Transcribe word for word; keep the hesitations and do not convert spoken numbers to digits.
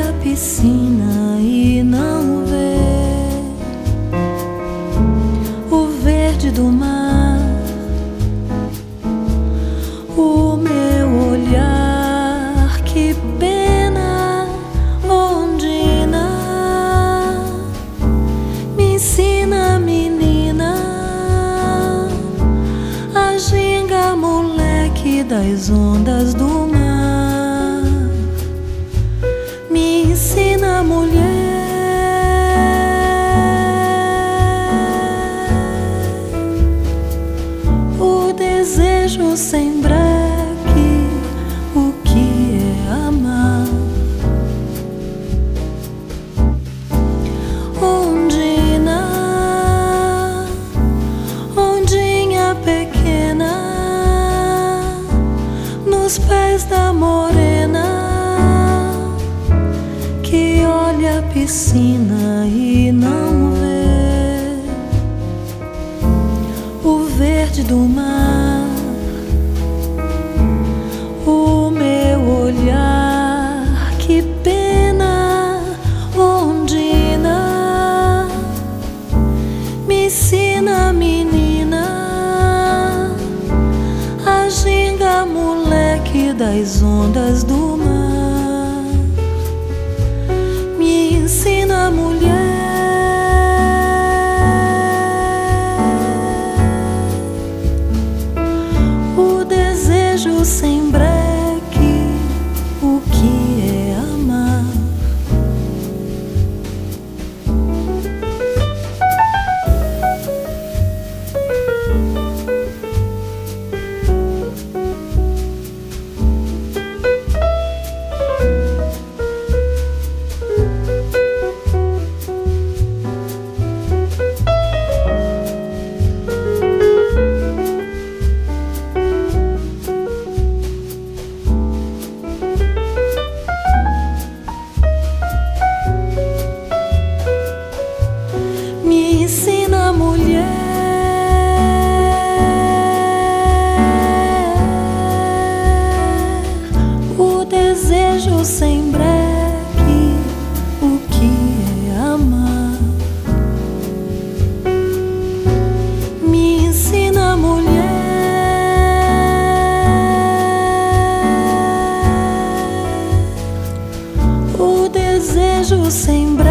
olha a piscina e não vê o verde do mar. O meu olhar, que pena, Ondina, me ensina, menina, a ginga, moleque das ondas do mar. Me ensina, mulher, o desejo sem breque, o que é amar. Ondina, ondinha pequena, nos pés da morena, que olha a piscina e não vê o verde do mar. O meu olhar, que pena, Ondina, me ensina, menina, a ginga, moleque das ondas do mar. Me ensina, mulher, o desejo sem breque, o que é amar. Me ensina, mulher, o desejo sem breque, o que é amar. Me ensina, mulher, o desejo sem breque,